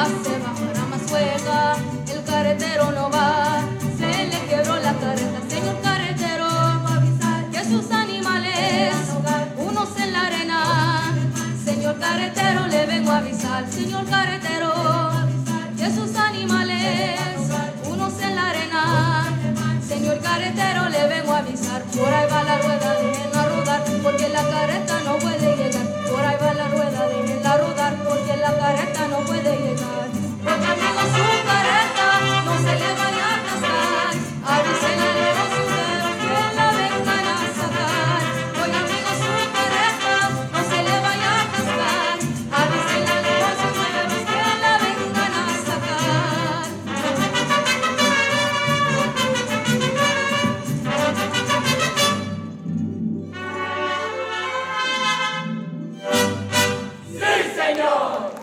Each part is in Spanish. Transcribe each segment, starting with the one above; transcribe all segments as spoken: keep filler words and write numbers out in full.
hace bajar a Mazuega, el carretero no va, se le quebró la carreta, señor carretero, que sus animales, unos en la arena, señor carretero, le vengo a avisar, señor carretero, que sus animales, unos en la arena, señor carretero, le vengo a avisar, por ahí va la rueda, déjenla rodar, porque la carreta no puede llegar, por ahí va la rueda, déjenla rodar, porque la carreta no puede llegar. Amigo, su carreta no se le vaya a atascar, avísenle a los suceros que la vengan a sacar. Oye, amigo, su carreta no se le vaya a atascar, avísenle a los suceros que la vengan a sacar. ¡Sí, señor!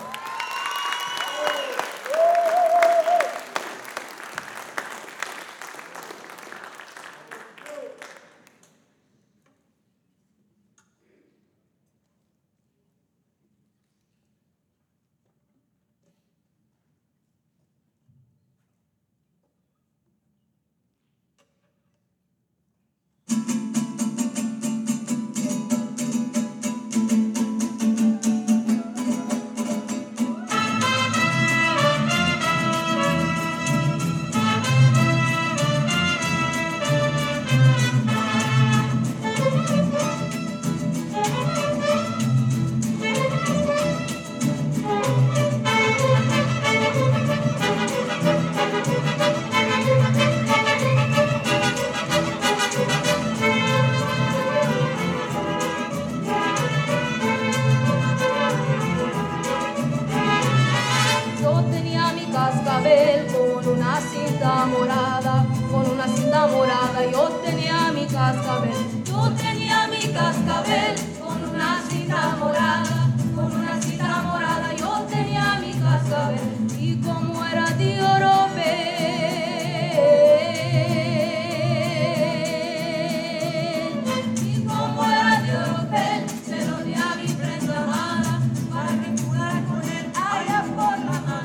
Yo tenía mi cascabel con una cinta morada, con una cinta morada. Yo tenía mi cascabel, yo tenía mi cascabel con una cinta morada, con una cinta morada. Yo tenía mi cascabel y como era de oropel, y como era de oropel, se lo di a mi prenda amada para que pudiera correr allá por la manga.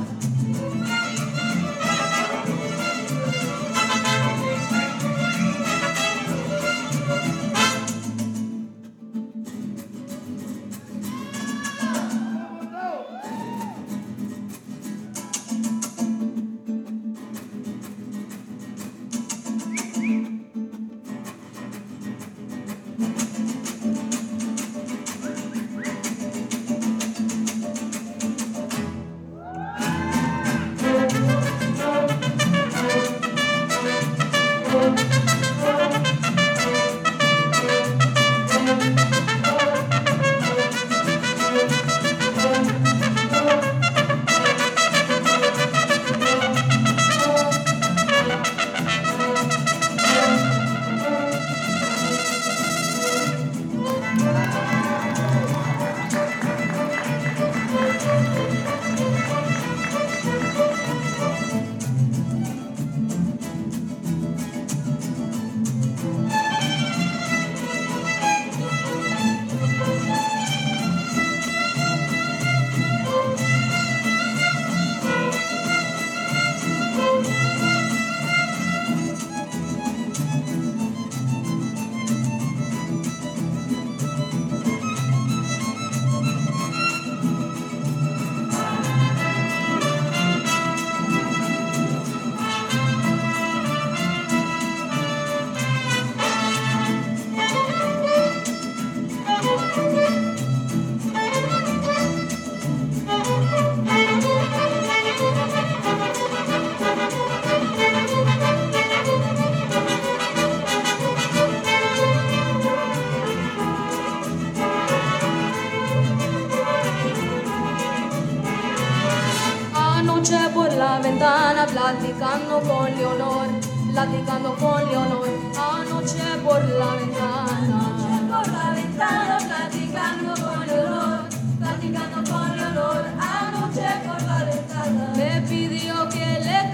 Anoche por la ventana platicando con Leonor, platicando con Leonor. Anoche por la ventana, anoche por la ventana platicando con Leonor, platicando con Leonor. Anoche por la ventana me pidió que le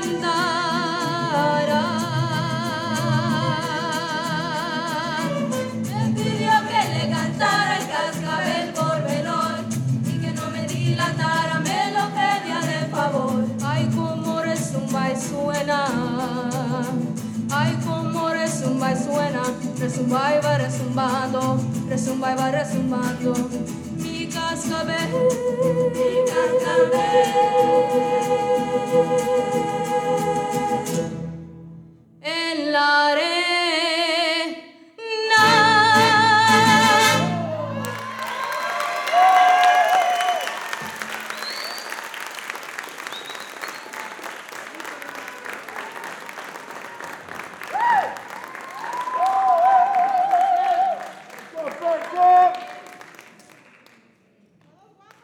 cantara, me pidió que le cantara el cascabel por menor y que no me dilatara, me lo pedía buena, resumba y va resumbando, resumba y va resumbando. Mi cascabel